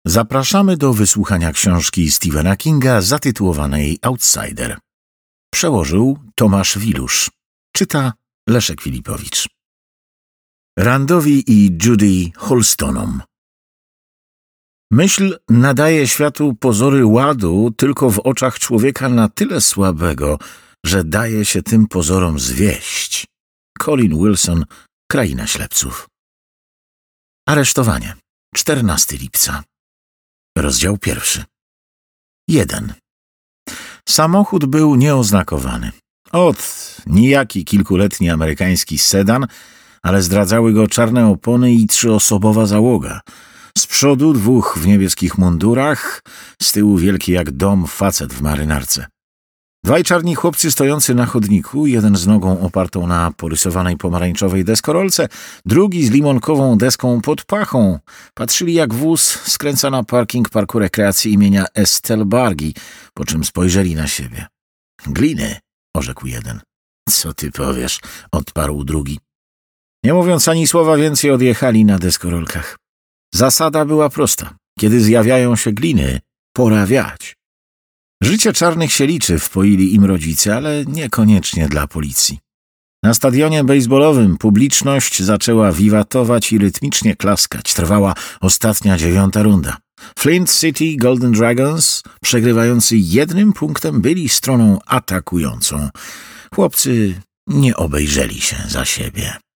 Zapraszamy do wysłuchania książki Stephena Kinga zatytułowanej Outsider. Przełożył Tomasz Wilusz. Czyta Leszek Filipowicz. Randowi i Judy Holstonom. Myśl nadaje światu pozory ładu tylko w oczach człowieka na tyle słabego, że daje się tym pozorom zwieść. Colin Wilson, Kraina Ślepców. Aresztowanie. 14 lipca. Rozdział 1. 1. Samochód był nieoznakowany. Nijaki kilkuletni amerykański sedan, ale zdradzały go czarne opony i 3-osobowa załoga. Z przodu 2 w niebieskich mundurach, z tyłu wielki jak dom facet w marynarce. 2 czarni chłopcy stojący na chodniku, jeden z nogą opartą na porysowanej pomarańczowej deskorolce, drugi z limonkową deską pod pachą. Patrzyli jak wóz skręca na parking parku rekreacji imienia Estelle Bargi, po czym spojrzeli na siebie. Gliny, orzekł jeden. Co ty powiesz, odparł drugi. Nie mówiąc ani słowa więcej, odjechali na deskorolkach. Zasada była prosta. Kiedy zjawiają się gliny, pora wiać. Życie czarnych się liczy, wpoili im rodzice, ale niekoniecznie dla policji. Na stadionie bejsbolowym publiczność zaczęła wiwatować i rytmicznie klaskać. Trwała ostatnia 9. runda. Flint City Golden Dragons, przegrywający 1 punktem, byli stroną atakującą. Chłopcy nie obejrzeli się za siebie.